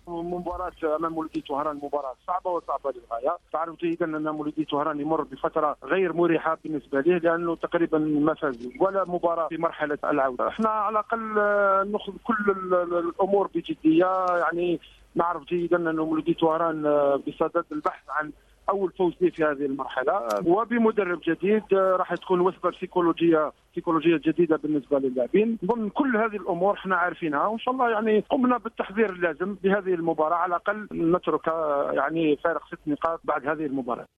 مباراة أمام مولودية وهران مباراة صعبة وصعبة للغاية. تعرف جيدا أن مولودية وهران يمر بفترة غير مريحة بالنسبة له، لأنه تقريبا ما فاز ولا مباراة في مرحلة العودة. احنا على الأقل نأخذ كل الأمور بجدية، يعني نعرف جيدا أن مولودية وهران بصدد البحث عن أول فوز ليه في هذه المرحلة، وبمدرب جديد راح تكون وثبة سيكولوجية جديدة بالنسبة للاعبين. ضمن كل هذه الأمور احنا عارفينها، وإن شاء الله يعني قمنا بالتحضير اللازم بهذه المباراة، على الأقل نترك يعني فارق 6 نقاط بعد هذه المباراة.